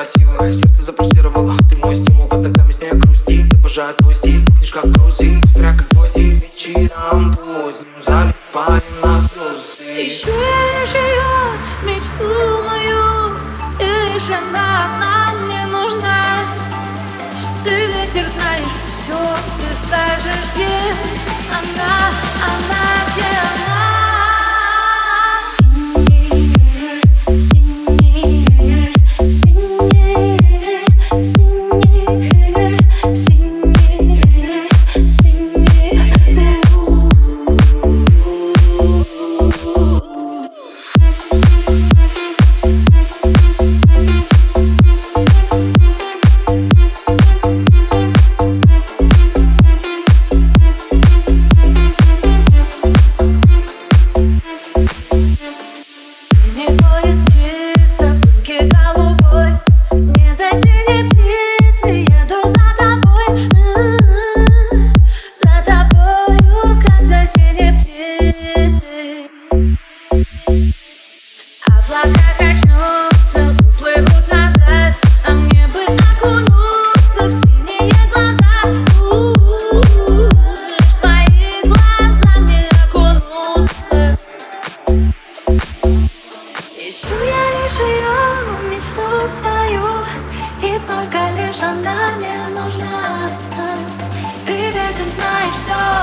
красивая, сердце запульсировало. Ты мой стимул, под ногами с ней грусти. Ты обожаю твой стиль, пахнешь как грузи. Быстро как гвозди, вечером поздним залипаем на слезы. Ищу я лишь ее, мечту мою, и лишь она мне нужна. Ты ветер, знаешь все, ты скажешь, где она, где она. Облака качнутся, уплывут назад, а мне бы окунуться в синие глаза. Лишь твои глаза мне окунутся. Ищу я лишь ее, мечту свою, и только лишь она мне нужна. Ты ведь знаешь все.